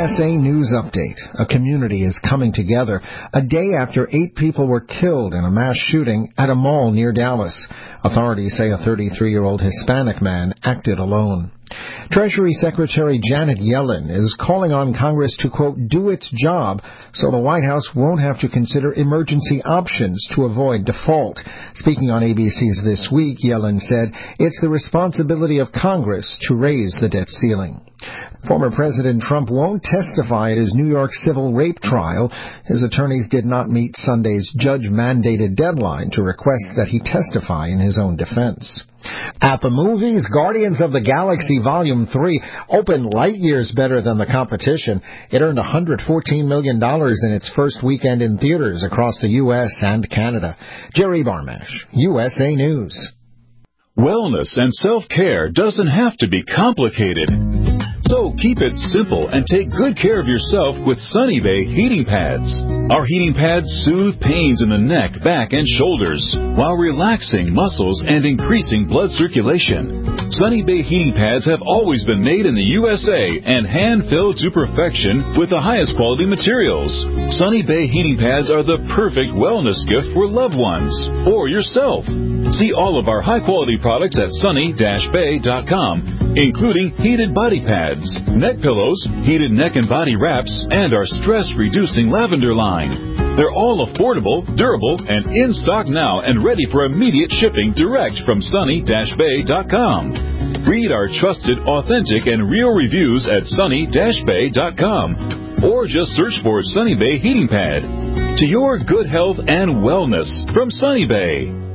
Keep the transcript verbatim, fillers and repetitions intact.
S A News Update. A community is coming together a day after eight people were killed in a mass shooting at a mall near Dallas. Authorities say a thirty-three-year-old Hispanic man acted alone. Treasury Secretary Janet Yellen is calling on Congress to, quote, do its job so the White House won't have to consider emergency options to avoid default. Speaking on A B C's This Week, Yellen said it's the responsibility of Congress to raise the debt ceiling. Former President Trump won't testify at his New York civil rape trial. His attorneys did not meet Sunday's judge-mandated deadline to request that he testify in his own defense. At the movies, Guardians of the Galaxy Volume three opened light years better than the competition. It earned one hundred fourteen million dollars in its first weekend in theaters across the U S and Canada. Jerry Barmash, U S A News. Wellness and self-care doesn't have to be complicated. So keep it simple and take good care of yourself with Sunny Bay heating pads. Our heating pads soothe pains in the neck, back, and shoulders while relaxing muscles and increasing blood circulation. Sunny Bay heating pads have always been made in the U S A and hand-filled to perfection with the highest quality materials. Sunny Bay heating pads are the perfect wellness gift for loved ones or yourself. See all of our high-quality products at sunny dash bay dot com, including heated body pads, neck pillows, heated neck and body wraps, and our stress-reducing lavender line. They're all affordable, durable, and in stock now and ready for immediate shipping direct from sunny dash bay dot com. Read our trusted, authentic, and real reviews at sunny dash bay dot com or just search for Sunny Bay Heating Pad. To your good health and wellness from Sunny Bay.